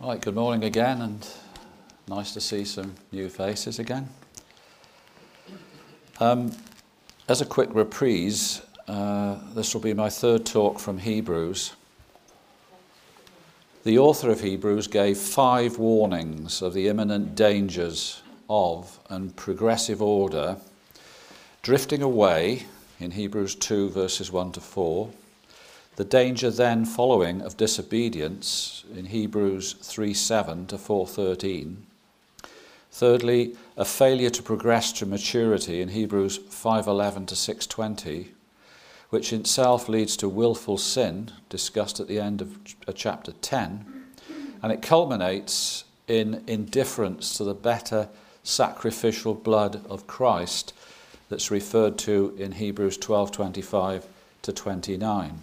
Right, good morning again, and nice to see some new faces again. As a quick reprise, this will be my third talk from Hebrews. The author of Hebrews gave 5 warnings of the imminent dangers of and progressive order drifting away in Hebrews 2 verses 1 to 4, the danger then following of disobedience in Hebrews 3:7 to 4:13. Thirdly, a failure to progress to maturity in Hebrews 5:11 to 6:20, which in itself leads to willful sin, discussed at the end of chapter 10, and it culminates in indifference to the better sacrificial blood of Christ that's referred to in Hebrews 12:25 to 29.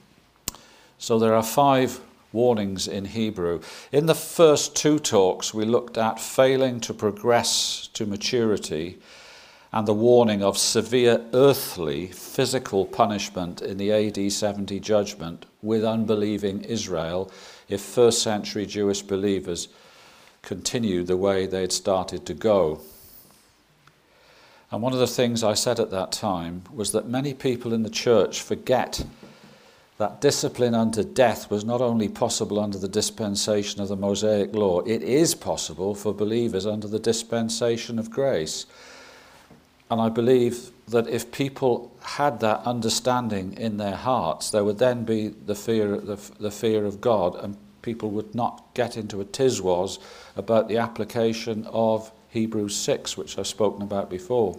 So there are 5 warnings in Hebrew. In the first 2 talks, we looked at failing to progress to maturity and the warning of severe earthly, physical punishment in the AD 70 judgment with unbelieving Israel if first century Jewish believers continued the way they'd started to go. And one of the things I said at that time was that many people in the church forget that discipline unto death was not only possible under the dispensation of the Mosaic law, it is possible for believers under the dispensation of grace. And I believe that if people had that understanding in their hearts, there would then be the fear of God, and people would not get into a tiswas about the application of Hebrews 6, which I've spoken about before.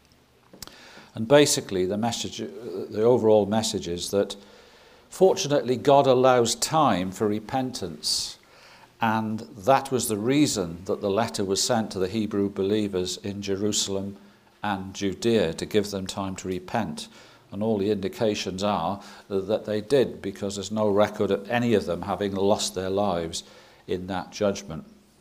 And basically the overall message is that fortunately, God allows time for repentance, and that was the reason that the letter was sent to the Hebrew believers in Jerusalem and Judea, to give them time to repent. And all the indications are that they did, because there's no record of any of them having lost their lives in that judgment.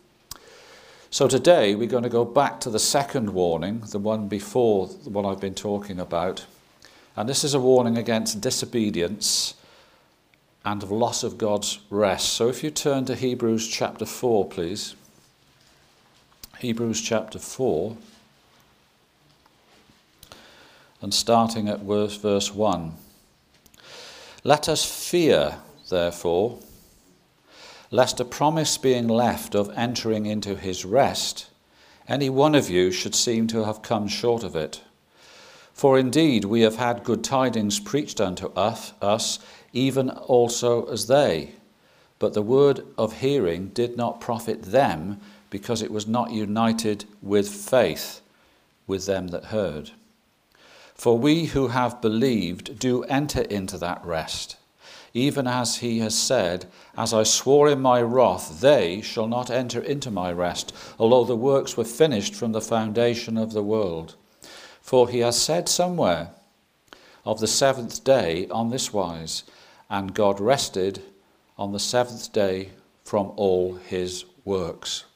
So today we're going to go back to the second warning, the one before the one I've been talking about. And this is a warning against disobedience and of loss of God's rest. So if you turn to Hebrews chapter 4, please. Hebrews chapter 4, and starting at verse 1. Let us fear, therefore, lest a promise being left of entering into his rest, any one of you should seem to have come short of it. For indeed we have had good tidings preached unto us, even also as they. But the word of hearing did not profit them, because it was not united with faith with them that heard. For we who have believed do enter into that rest, even as he has said, as I swore in my wrath, they shall not enter into my rest, although the works were finished from the foundation of the world. For he has said somewhere of the 7th day on this wise, and God rested on the 7th day from all his works.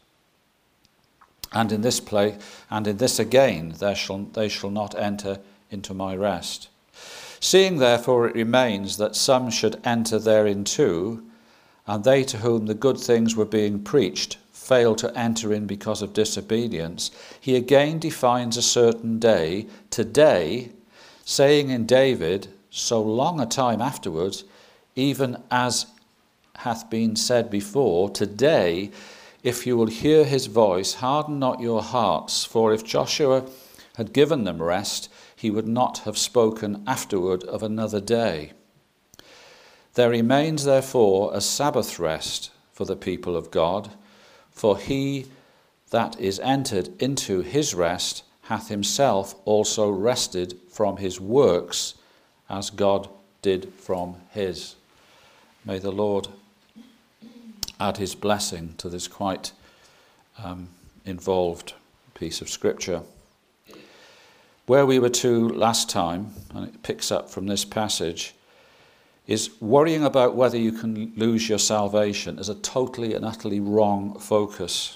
And in this place, and in this again, they shall not enter into my rest. Seeing therefore it remains that some should enter therein too, and they to whom the good things were being preached failed to enter in because of disobedience, he again defines a certain day, today, saying in David, so long a time afterwards, even as hath been said before, today, if you will hear his voice, harden not your hearts, for if Joshua had given them rest, he would not have spoken afterward of another day. There remains therefore a Sabbath rest for the people of God, for he that is entered into his rest hath himself also rested from his works, as God did from his. May the Lord add his blessing to this quite involved piece of scripture. Where we were to last time, and it picks up from this passage, is worrying about whether you can lose your salvation is a totally and utterly wrong focus.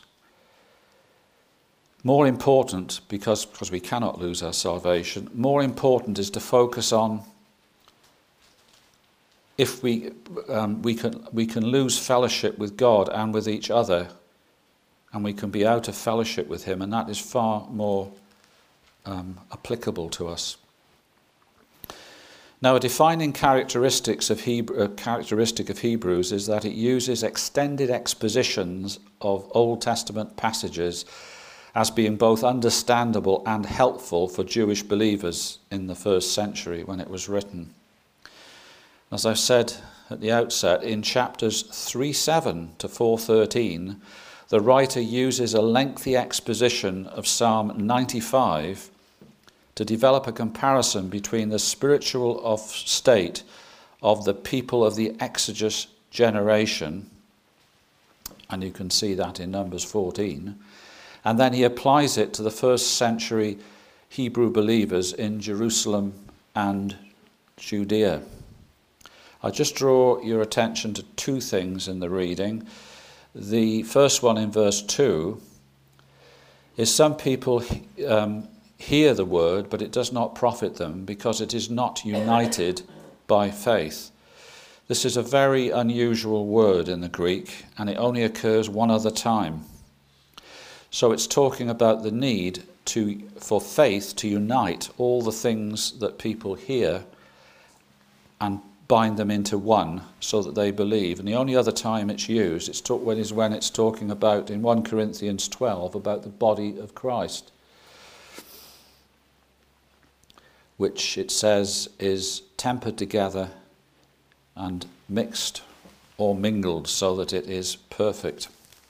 More important, because we cannot lose our salvation, more important is to focus on if we can lose fellowship with God and with each other, and we can be out of fellowship with him, and that is far more applicable to us. Now, a defining characteristic of Hebrews is that it uses extended expositions of Old Testament passages as being both understandable and helpful for Jewish believers in the first century when it was written. As I've said at the outset, in chapters 3:7 to 4:13, the writer uses a lengthy exposition of Psalm 95 to develop a comparison between the spiritual state of the people of the Exodus generation, and you can see that in Numbers 14, and then he applies it to the first century Hebrew believers in Jerusalem and Judea. I just draw your attention to two things in the reading. The first one in verse 2 is some people hear the word, but it does not profit them because it is not united by faith. This is a very unusual word in the Greek, and it only occurs one other time. So it's talking about the need for faith to unite all the things that people hear and bind them into one so that they believe. And the only other time it's used is when it's talking about, in 1 Corinthians 12, about the body of Christ, which it says is tempered together and mixed or mingled so that it is perfect.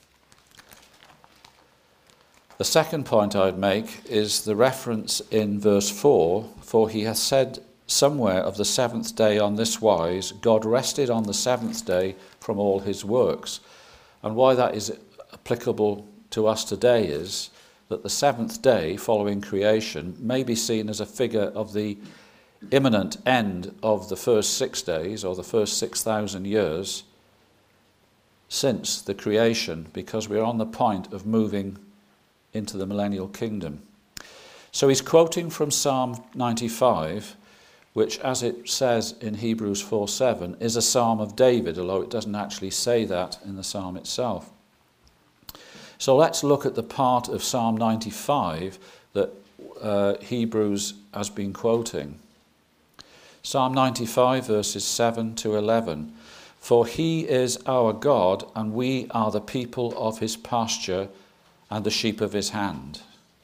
The second point I'd make is the reference in verse 4, for he hath said somewhere of the seventh day on this wise, God rested on the seventh day from all his works. And why that is applicable to us today is that the seventh day following creation may be seen as a figure of the imminent end of the first 6 days or the first 6,000 years since the creation, because we're on the point of moving into the millennial kingdom. So he's quoting from Psalm 95, which, as it says in Hebrews 4:7, is a psalm of David, although it doesn't actually say that in the psalm itself. So let's look at the part of Psalm 95 that Hebrews has been quoting. Psalm 95, verses 7 to 11. For he is our God, and we are the people of his pasture and the sheep of his hand.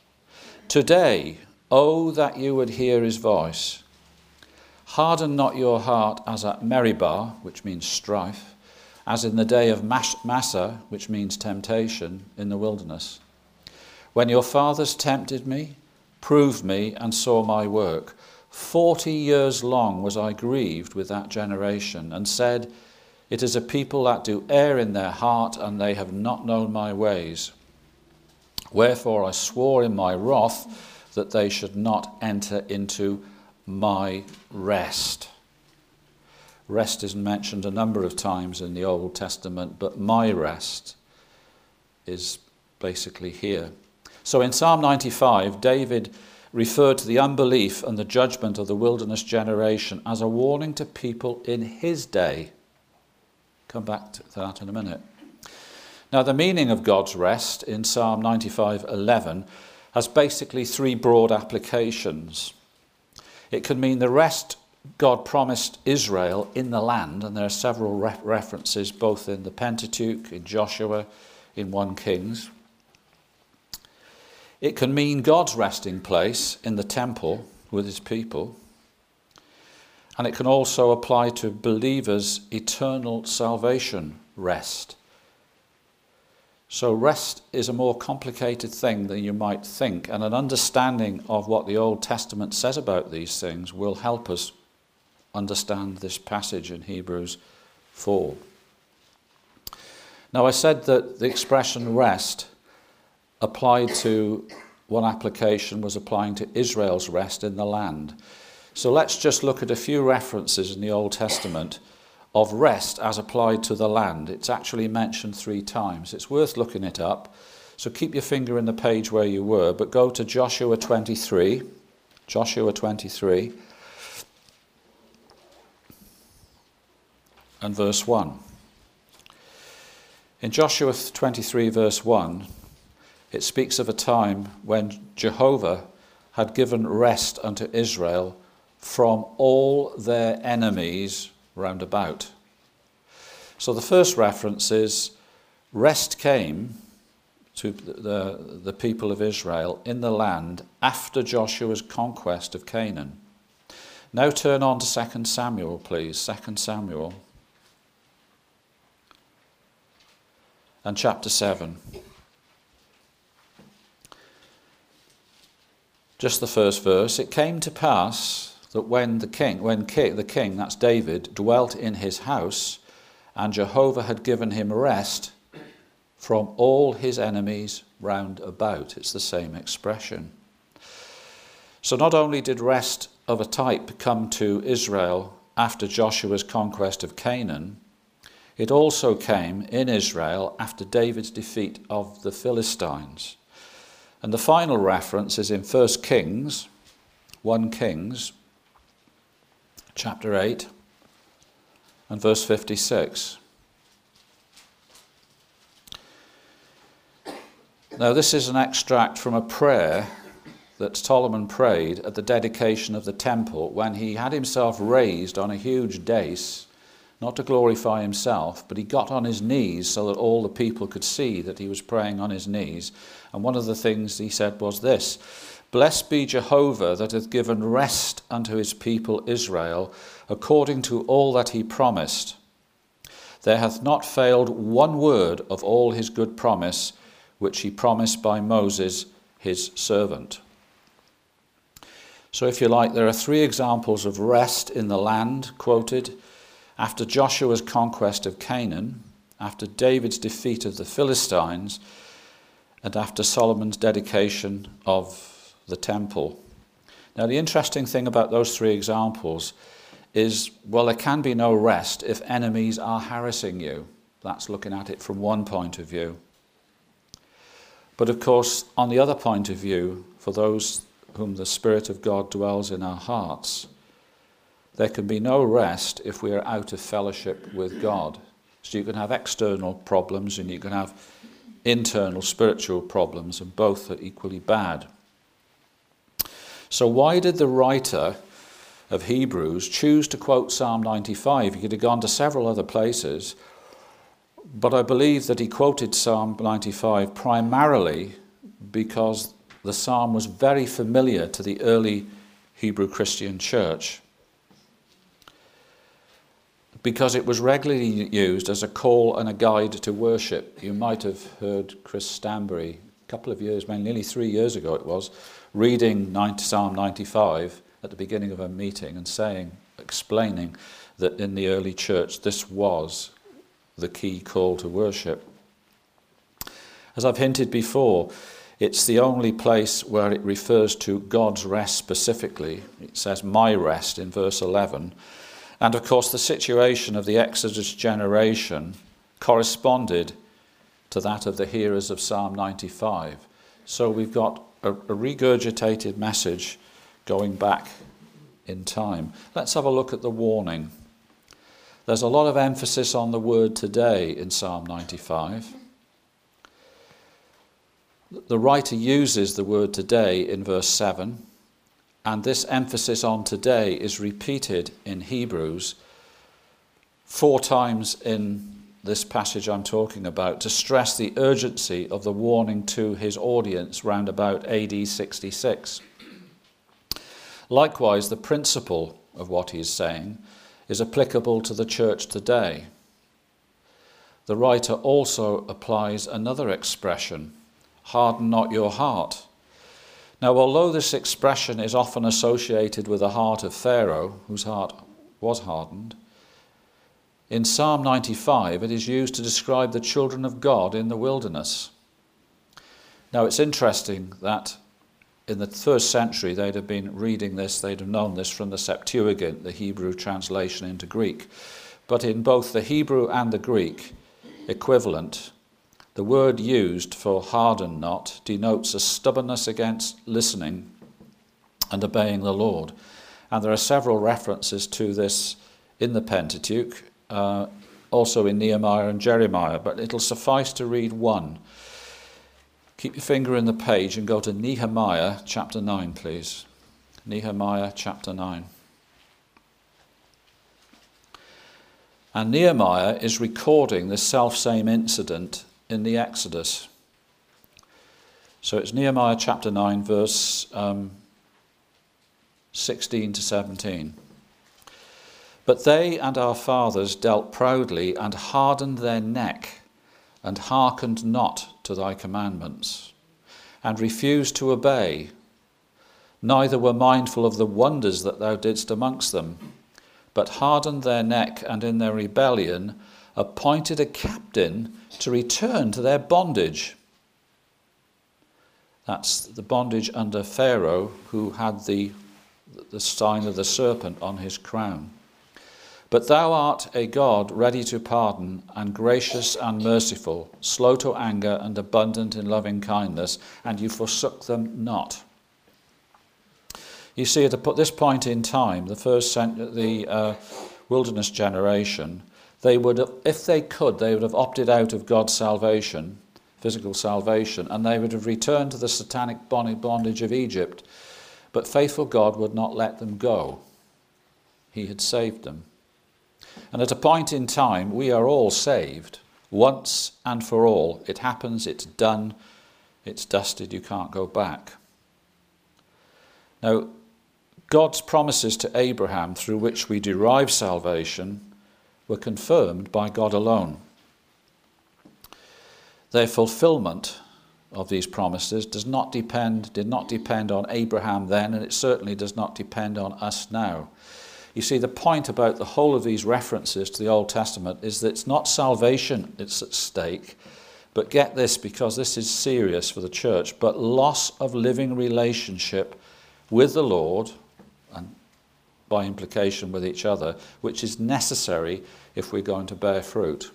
Today, oh, that you would hear his voice. Harden not your heart as at Meribah, which means strife, as in the day of Massah, which means temptation, in the wilderness. When your fathers tempted me, proved me, and saw my work, 40 years long was I grieved with that generation, and said, it is a people that do err in their heart, and they have not known my ways. Wherefore I swore in my wrath that they should not enter into my rest. Rest is mentioned a number of times in the Old Testament, but my rest is basically here. So in Psalm 95, David referred to the unbelief and the judgment of the wilderness generation as a warning to people in his day. Come back to that in a minute. Now, the meaning of God's rest in Psalm 95:11 has basically three broad applications. It can mean the rest God promised Israel in the land, and there are several references both in the Pentateuch, in Joshua, in 1 Kings. It can mean God's resting place in the temple with his people. And it can also apply to believers' eternal salvation rest. So rest is a more complicated thing than you might think, and an understanding of what the Old Testament says about these things will help us understand this passage in Hebrews 4. Now, I said that the expression rest applied to, one application was applying to Israel's rest in the land. So let's just look at a few references in the Old Testament of rest as applied to the land. It's actually mentioned 3 times. It's worth looking it up. So keep your finger in the page where you were, but go to Joshua 23. Joshua 23. and verse 1. In Joshua 23 verse 1, it speaks of a time when Jehovah had given rest unto Israel from all their enemies round about. So the first reference is rest came to the people of Israel in the land after Joshua's conquest of Canaan. Now turn on to 2 Samuel, please. 2 Samuel and chapter 7. Just the first verse. It came to pass that when the king, that's David, dwelt in his house, and Jehovah had given him rest from all his enemies round about. It's the same expression. So not only did rest of a type come to Israel after Joshua's conquest of Canaan, it also came in Israel after David's defeat of the Philistines. And the final reference is in 1 Kings, chapter 8, and verse 56. Now this is an extract from a prayer that Solomon prayed at the dedication of the temple when he had himself raised on a huge dais, not to glorify himself, but he got on his knees so that all the people could see that he was praying on his knees. And one of the things he said was this: "Blessed be Jehovah that hath given rest unto his people Israel, according to all that he promised. There hath not failed one word of all his good promise, which he promised by Moses his servant." So if you like, there are three examples of rest in the land quoted after Joshua's conquest of Canaan, after David's defeat of the Philistines, and after Solomon's dedication of the temple. Now the interesting thing about those three examples is, well, there can be no rest if enemies are harassing you. That's looking at it from one point of view. But of course, on the other point of view, for those whom the Spirit of God dwells in our hearts, there can be no rest if we are out of fellowship with God. So you can have external problems and you can have internal spiritual problems, and both are equally bad. So why did the writer of Hebrews choose to quote Psalm 95? He could have gone to several other places, but I believe that he quoted Psalm 95 primarily because the psalm was very familiar to the early Hebrew Christian church, because it was regularly used as a call and a guide to worship. You might have heard Chris Stanbury a couple of years, nearly 3 years ago it was, reading Psalm 95 at the beginning of a meeting and explaining that in the early church this was the key call to worship. As I've hinted before, it's the only place where it refers to God's rest specifically. It says my rest in verse 11. And of course the situation of the Exodus generation corresponded to that of the hearers of Psalm 95. So we've got a regurgitated message going back in time. Let's have a look at the warning. There's a lot of emphasis on the word today in Psalm 95. The writer uses the word today in verse 7, and this emphasis on today is repeated in Hebrews 4 times in this passage I'm talking about to stress the urgency of the warning to his audience round about AD 66. Likewise, the principle of what he is saying is applicable to the church today. The writer also applies another expression, harden not your heart. Now, although this expression is often associated with the heart of Pharaoh, whose heart was hardened, in Psalm 95 it is used to describe the children of God in the wilderness. Now, it's interesting that in the first century they'd have been reading this, they'd have known this from the Septuagint, the Hebrew translation into Greek. But in both the Hebrew and the Greek equivalent, the word used for harden not denotes a stubbornness against listening and obeying the Lord. And there are several references to this in the Pentateuch. also in Nehemiah and Jeremiah, but it'll suffice to read one. Keep your finger in the page and go to Nehemiah chapter 9, please. Nehemiah chapter 9. And Nehemiah is recording the selfsame incident in the Exodus. So it's Nehemiah chapter 9, verse 16 to 17. But they and our fathers dealt proudly and hardened their neck and hearkened not to thy commandments and refused to obey, neither were mindful of the wonders that thou didst amongst them, but hardened their neck and in their rebellion appointed a captain to return to their bondage. That's the bondage under Pharaoh, who had the sign of the serpent on his crown. But thou art a God ready to pardon and gracious and merciful, slow to anger and abundant in loving kindness, and you forsook them not. You see, at this point in time, the wilderness generation, they would have, if they could, they would have opted out of God's salvation, physical salvation, and they would have returned to the satanic bondage of Egypt. But faithful God would not let them go. He had saved them. And at a point in time, we are all saved, once and for all. It happens, it's done, it's dusted, you can't go back. Now, God's promises to Abraham, through which we derive salvation, were confirmed by God alone. Their fulfillment of these promises did not depend on Abraham then, and it certainly does not depend on us now. You see, the point about the whole of these references to the Old Testament is that it's not salvation that's at stake, but get this, because this is serious for the church, but loss of living relationship with the Lord, and by implication with each other, which is necessary if we're going to bear fruit.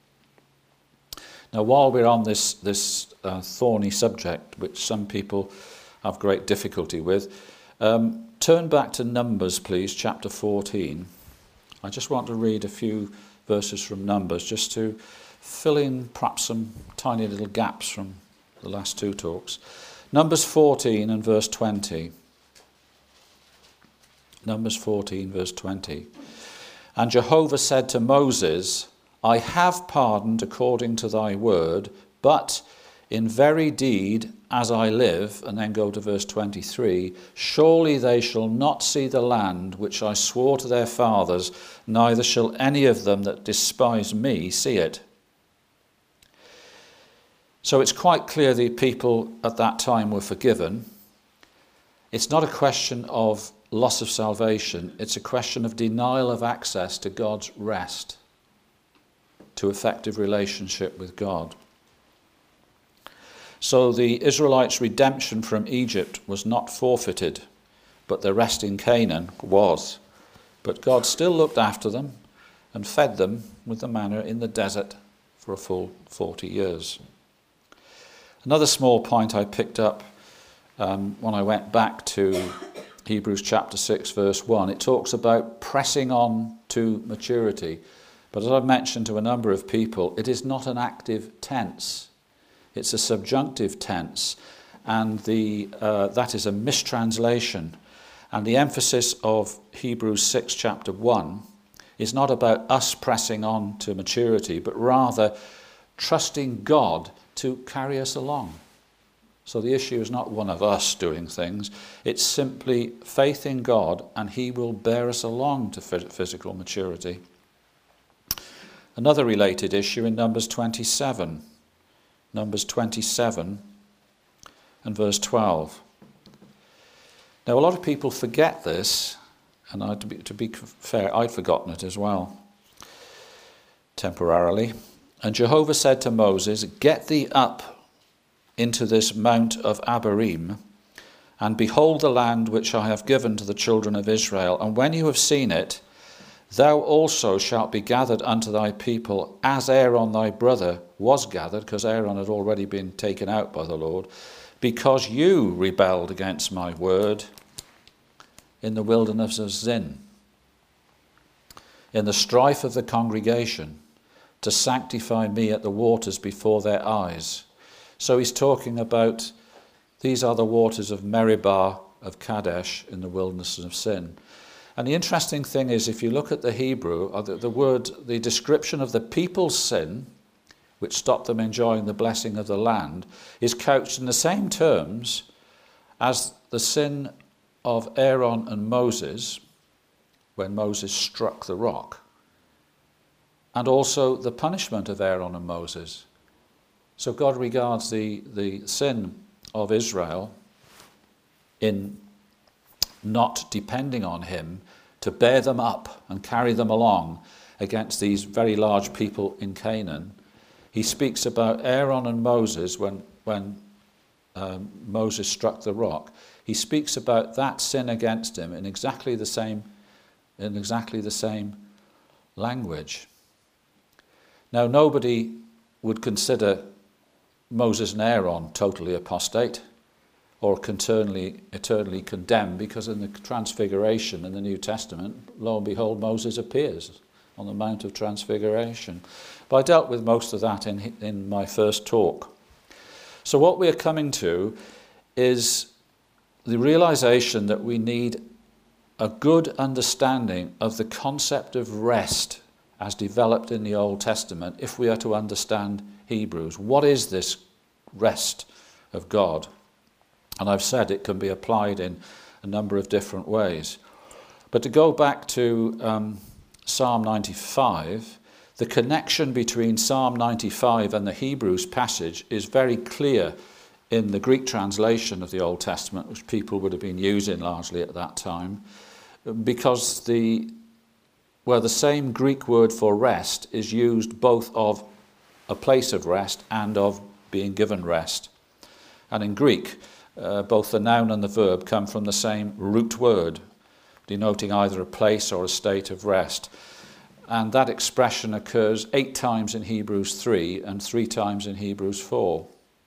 Now, while we're on this thorny subject, which some people have great difficulty with, turn back to Numbers, please, chapter 14. I just want to read a few verses from Numbers, just to fill in perhaps some tiny little gaps from the last two talks. Numbers 14 and verse 20. Numbers 14, verse 20. And Jehovah said to Moses, I have pardoned according to thy word, but in very deed, as I live, and then go to verse 23, surely they shall not see the land which I swore to their fathers, neither shall any of them that despise me see it. So it's quite clear the people at that time were forgiven. It's not a question of loss of salvation, it's a question of denial of access to God's rest, to effective relationship with God. So the Israelites' redemption from Egypt was not forfeited, but their rest in Canaan was. But God still looked after them and fed them with the manna in the desert for a full 40 years. Another small point I picked up when I went back to Hebrews chapter 6, verse 1, it talks about pressing on to maturity. But as I've mentioned to a number of people, it is not an active tense. It's a subjunctive tense, and that is a mistranslation. And the emphasis of Hebrews 6, chapter 1, is not about us pressing on to maturity, but rather trusting God to carry us along. So the issue is not one of us doing things, it's simply faith in God, and He will bear us along to physical maturity. Another related issue in Numbers 27. Numbers 27 and verse 12. Now, a lot of people forget this, and to be fair, I'd forgotten it as well, temporarily. And Jehovah said to Moses, get thee up into this mount of Abarim, and behold the land which I have given to the children of Israel. And when you have seen it, thou also shalt be gathered unto thy people, as Aaron thy brother was gathered, because Aaron had already been taken out by the Lord, because you rebelled against my word in the wilderness of Zin. in the strife of the congregation, to sanctify me at the waters before their eyes. So he's talking about, these are the waters of Meribah of Kadesh in the wilderness of Sin. And the interesting thing is, if you look at the Hebrew, the description of the people's sin, which stopped them enjoying the blessing of the land, is couched in the same terms as the sin of Aaron and Moses, when Moses struck the rock, and also the punishment of Aaron and Moses. So God regards the sin of Israel in not depending on him to bear them up and carry them along against these very large people in Canaan. He speaks about Aaron and Moses when Moses struck the rock. He speaks about that sin against him in exactly the same language. Now, nobody would consider Moses and Aaron totally apostate or eternally condemned, because in the Transfiguration in the New Testament, lo and behold, Moses appears on the Mount of Transfiguration. But I dealt with most of that in my first talk. So what we are coming to is the realization that we need a good understanding of the concept of rest as developed in the Old Testament if we are to understand Hebrews. What is this rest of God? And I've said it can be applied in a number of different ways. But to go back to Psalm 95, the connection between Psalm 95 and the Hebrews passage is very clear in the Greek translation of the Old Testament, which people would have been using largely at that time, because the same Greek word for rest is used both of a place of rest and of being given rest. And in Greek, both the noun and the verb come from the same root word, denoting either a place or a state of rest. And that expression occurs 8 times in Hebrews 3 and 3 times in Hebrews 4.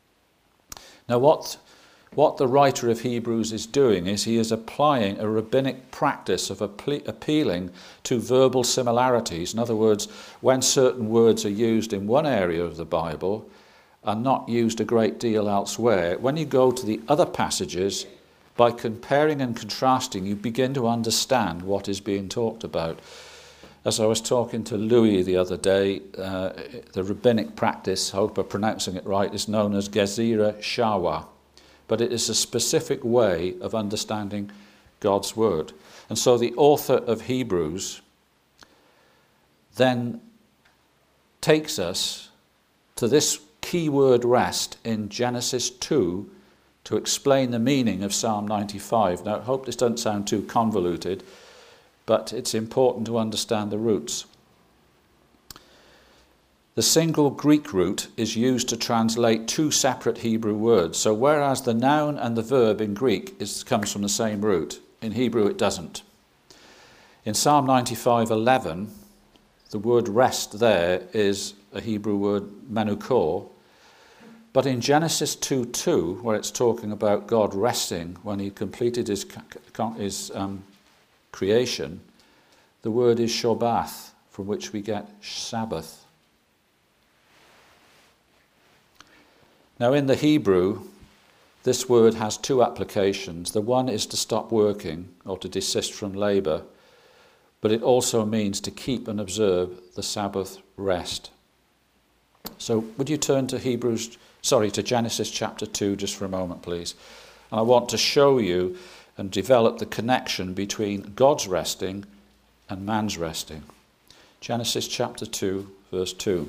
Now what the writer of Hebrews is doing is he is applying a rabbinic practice of appealing to verbal similarities. In other words, when certain words are used in one area of the Bible and not used a great deal elsewhere, when you go to the other passages, by comparing and contrasting, you begin to understand what is being talked about. As I was talking to Louis the other day, the rabbinic practice, I hope I'm pronouncing it right, is known as Gezerah Shawa. But it is a specific way of understanding God's word. And so the author of Hebrews then takes us to this key word rest in Genesis 2 to explain the meaning of Psalm 95. Now, I hope this doesn't sound too convoluted, but it's important to understand the roots. The single Greek root is used to translate 2 separate Hebrew words. So whereas the noun and the verb in Greek comes from the same root, in Hebrew it doesn't. In Psalm 95:11, the word rest there is a Hebrew word menukor. But in Genesis 2:2, where it's talking about God resting when he completed his creation, the word is shobath, from which we get Sabbath. Now in the Hebrew, this word has 2 applications. The one is to stop working or to desist from labour, but it also means to keep and observe the Sabbath rest. So would you turn to Genesis chapter 2 just for a moment, please. And I want to show you and develop the connection between God's resting and man's resting. Genesis chapter 2, verse 2.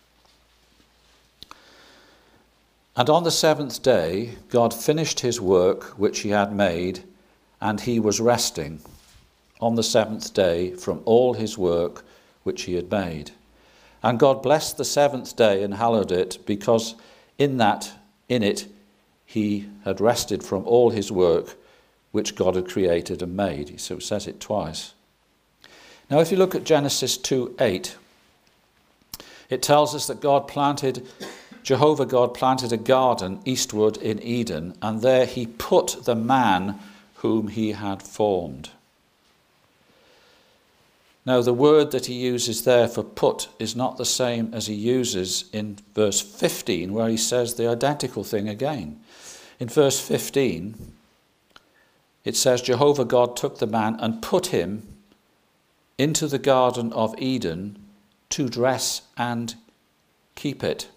And on the 7th day, God finished his work which he had made, and he was resting on the 7th day from all his work which he had made. And God blessed the 7th day and hallowed it, because in it he had rested from all his work which God had created and made. So it says it twice. Now if you look at Genesis 2:8, it tells us that Jehovah God planted a garden eastward in Eden, and there he put the man whom he had formed. Now, the word that he uses there for put is not the same as he uses in verse 15, where he says the identical thing again. In verse 15, it says, Jehovah God took the man and put him into the Garden of Eden to dress and keep it.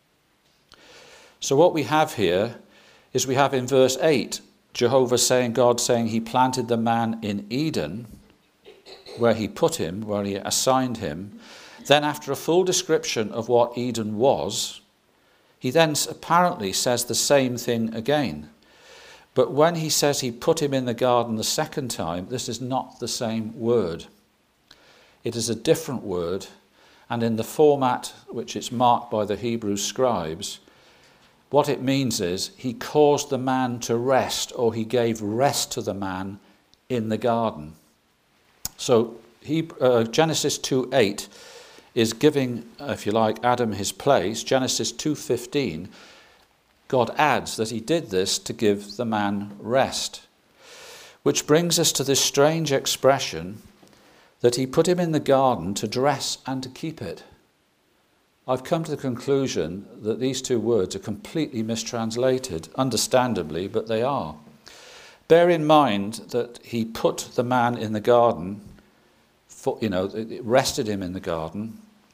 So what we have here is we have in verse 8, God saying he planted the man in Eden, where he put him, where he assigned him. Then after a full description of what Eden was, he then apparently says the same thing again. But when he says he put him in the garden the second time, this is not the same word. It is a different word, and in the format which it's marked by the Hebrew scribes, what it means is he caused the man to rest, or he gave rest to the man in the garden. So Genesis 2:8 is giving, if you like, Adam his place. Genesis 2:15, God adds that he did this to give the man rest. Which brings us to this strange expression that he put him in the garden to dress and to keep it. I've come to the conclusion that these two words are completely mistranslated, understandably, but they are. Bear in mind that he put the man in the garden, it rested him in the garden.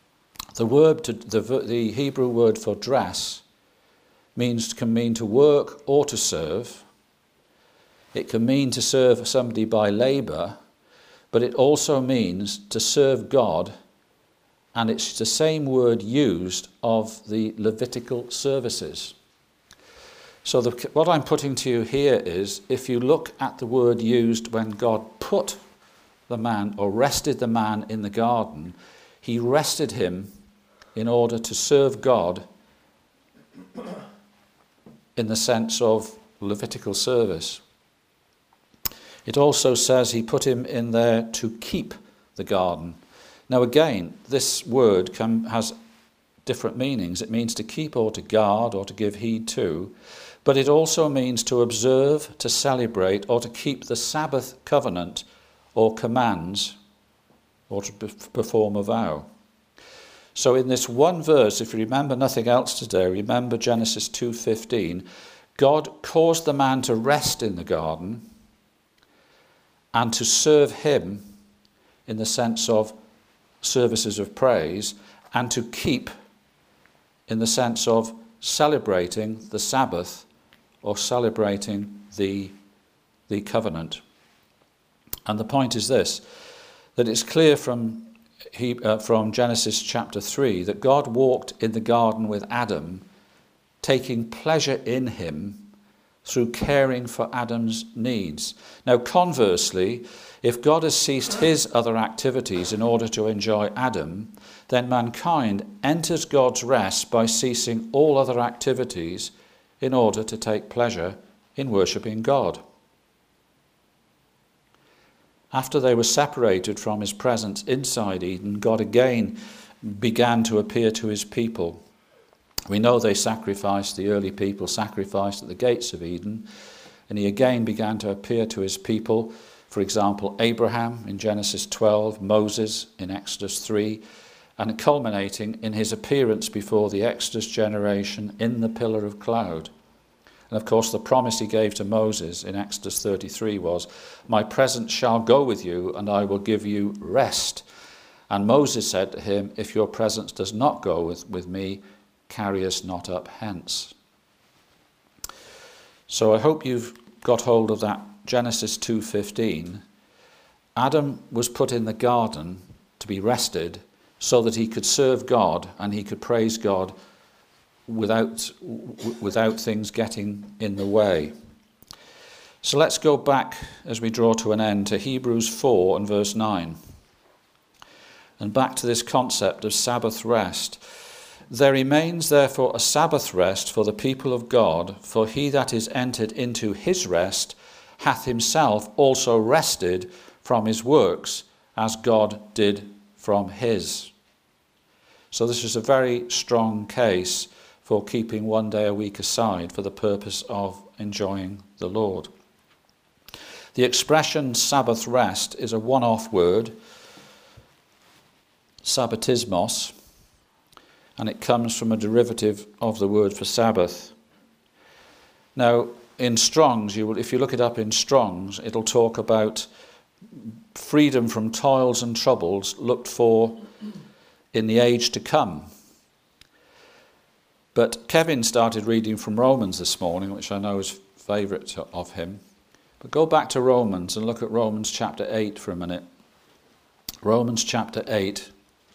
The Hebrew word for dress can mean to work or to serve. It can mean to serve somebody by labour, but it also means to serve God, and it's the same word used of the Levitical services. So what I'm putting to you here is, if you look at the word used when God put the man or rested the man in the garden, he rested him in order to serve God in the sense of Levitical service. It also says he put him in there to keep the garden. Now again, this word has different meanings. It means to keep or to guard or to give heed to, but it also means to observe, to celebrate, or to keep the Sabbath covenant or commands, or to perform a vow. So in this one verse, if you remember nothing else today, remember Genesis 2:15, God caused the man to rest in the garden and to serve him in the sense of services of praise, and to keep in the sense of celebrating the Sabbath or celebrating the covenant. And the point is this, that it's clear from Genesis chapter 3 that God walked in the garden with Adam, taking pleasure in him through caring for Adam's needs. Now conversely, if God has ceased his other activities in order to enjoy Adam, then mankind enters God's rest by ceasing all other activities in order to take pleasure in worshipping God. After they were separated from his presence inside Eden, God again began to appear to his people. We know the early people sacrificed at the gates of Eden, and he again began to appear to his people. For example, Abraham in Genesis 12, Moses in Exodus 3, and culminating in his appearance before the Exodus generation in the pillar of cloud. And of course the promise he gave to Moses in Exodus 33 was, "My presence shall go with you, and I will give you rest." And Moses said to him, "If your presence does not go with me, carry us not up hence." So I hope you've got hold of that Genesis 2:15. Adam was put in the garden to be rested so that he could serve God and he could praise God without things getting in the way. So let's go back as we draw to an end to Hebrews 4 and verse 9. And back to this concept of Sabbath rest. "There remains therefore a Sabbath rest for the people of God, for he that is entered into his rest hath himself also rested from his works, as God did from his." So this is a very strong case for keeping one day a week aside for the purpose of enjoying the Lord. The expression Sabbath rest is a one-off word. sabbatismos, and it comes from a derivative of the word for Sabbath. Now, in Strong's, if you look it up in Strong's, it'll talk about freedom from toils and troubles looked for in the age to come. But Kevin started reading from Romans this morning, which I know is favourite of him. But go back to Romans and look at Romans chapter 8 for a minute. Romans chapter 8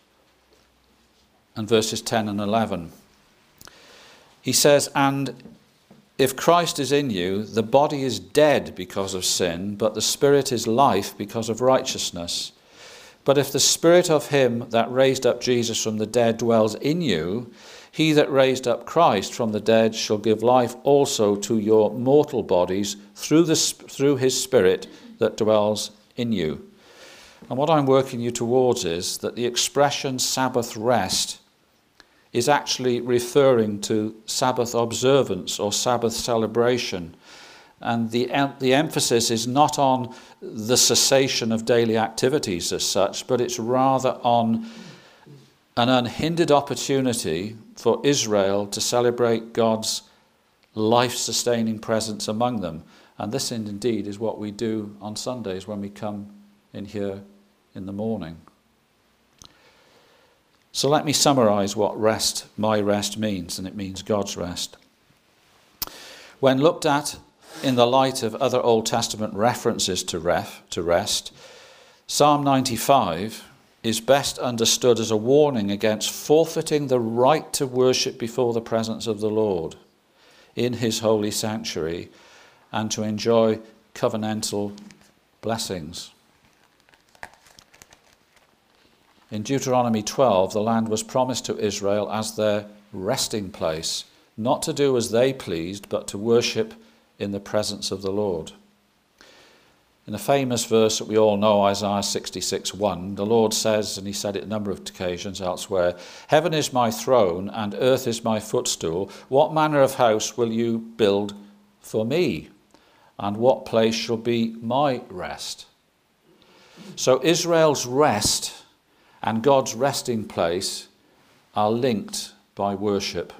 and verses 10 and 11. He says, "And if Christ is in you, the body is dead because of sin, but the spirit is life because of righteousness. But if the spirit of him that raised up Jesus from the dead dwells in you, he that raised up Christ from the dead shall give life also to your mortal bodies through his Spirit that dwells in you." And what I'm working you towards is that the expression Sabbath rest is actually referring to Sabbath observance or Sabbath celebration. And the emphasis is not on the cessation of daily activities as such, but it's rather on an unhindered opportunity for Israel to celebrate God's life-sustaining presence among them. And this indeed is what we do on Sundays when we come in here in the morning. So let me summarize what rest, my rest, means, and it means God's rest. When looked at in the light of other Old Testament references to rest, Psalm 95 is best understood as a warning against forfeiting the right to worship before the presence of the Lord in his holy sanctuary and to enjoy covenantal blessings. In Deuteronomy 12, the land was promised to Israel as their resting place, not to do as they pleased, but to worship in the presence of the Lord. In a famous verse that we all know, Isaiah 66:1, the Lord says, and he said it a number of occasions elsewhere, "Heaven is my throne and earth is my footstool. What manner of house will you build for me? And what place shall be my rest?" So Israel's rest and God's resting place are linked by worship.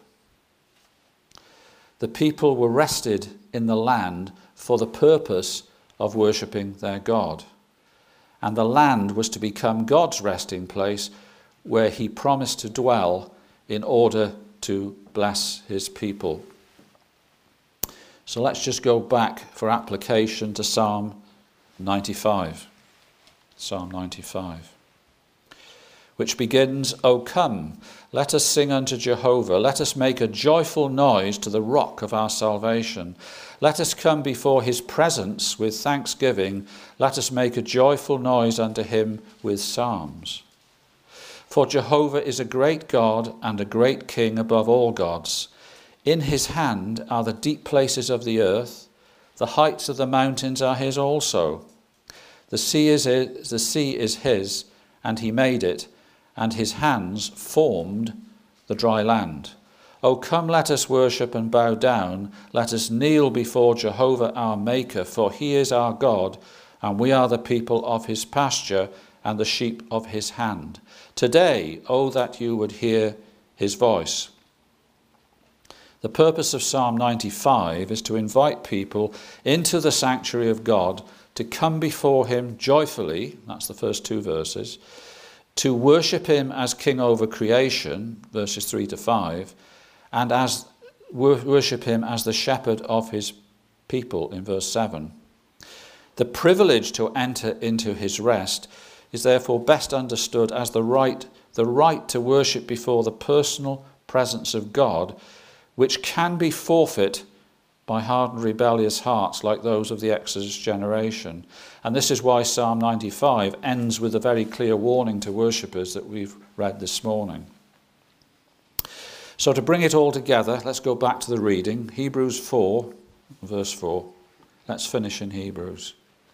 The people were rested in the land for the purpose of worshipping their God. And the land was to become God's resting place where he promised to dwell in order to bless his people. So let's just go back for application to Psalm 95. Psalm 95. Which begins, "O come, let us sing unto Jehovah. Let us make a joyful noise to the rock of our salvation. Let us come before his presence with thanksgiving. Let us make a joyful noise unto him with psalms. For Jehovah is a great God and a great King above all gods. In his hand are the deep places of the earth. The heights of the mountains are his also. The sea is his, and he made it, and his hands formed the dry land. O come, let us worship and bow down. Let us kneel before Jehovah our Maker, for he is our God, and we are the people of his pasture and the sheep of his hand. Today, oh, that you would hear his voice." The purpose of Psalm 95 is to invite people into the sanctuary of God to come before him joyfully, that's the first two verses, to worship him as king over creation, verses 3 to 5, and as worship him as the shepherd of his people, in verse 7. The privilege to enter into his rest is therefore best understood as the right to worship before the personal presence of God, which can be forfeit by hardened, rebellious hearts like those of the Exodus generation. And this is why Psalm 95 ends with a very clear warning to worshippers that we've read this morning. So to bring it all together, let's go back to the reading. Hebrews 4, verse 4. Let's finish in Hebrews.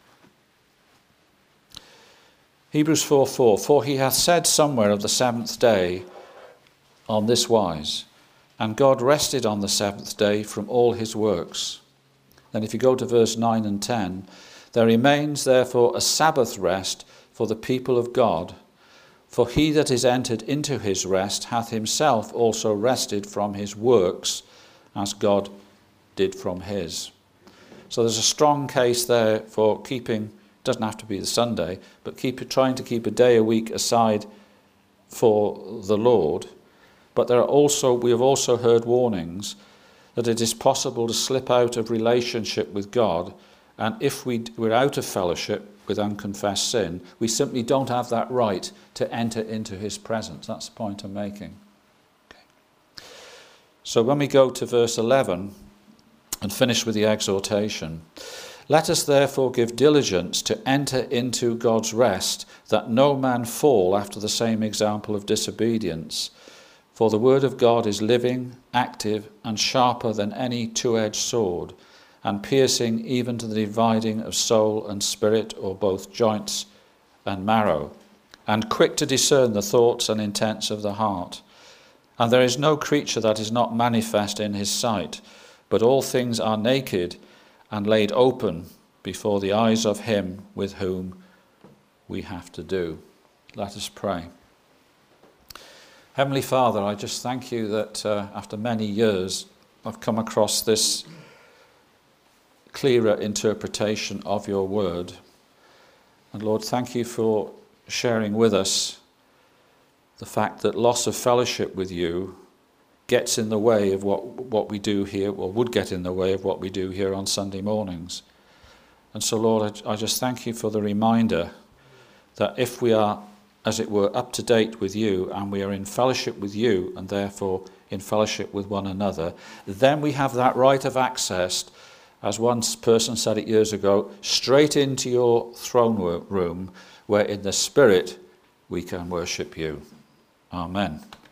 Hebrews 4:4. "For he hath said somewhere of the seventh day on this wise, and God rested on the seventh day from all his works." Then if you go to verse 9 and 10, "There remains therefore a Sabbath rest for the people of God. For he that is entered into his rest hath himself also rested from his works, as God did from his. So there's a strong case there for keeping, doesn't have to be the Sunday, but trying to keep a day a week aside for the Lord. But we have also heard warnings that it is possible to slip out of relationship with God, and if we're out of fellowship with unconfessed sin, we simply don't have that right to enter into his presence. That's the point I'm making. Okay. So when we go to verse 11 and finish with the exhortation, let us therefore give diligence to enter into God's rest, that no man fall after the same example of disobedience. For the word of God is living, active, and sharper than any two-edged sword, and piercing even to the dividing of soul and spirit, or both joints and marrow, and quick to discern the thoughts and intents of the heart. And there is no creature that is not manifest in his sight, but all things are naked and laid open before the eyes of him with whom we have to do. Let us pray. Heavenly Father, I just thank you that after many years I've come across this clearer interpretation of your word. And Lord, thank you for sharing with us the fact that loss of fellowship with you gets in the way of what we do here, or would get in the way of what we do here on Sunday mornings. And so, Lord, I just thank you for the reminder that if we are, as it were, up to date with you, and we are in fellowship with you, and therefore in fellowship with one another, then we have that right of access, as one person said it years ago, straight into your throne room, where in the Spirit we can worship you. Amen.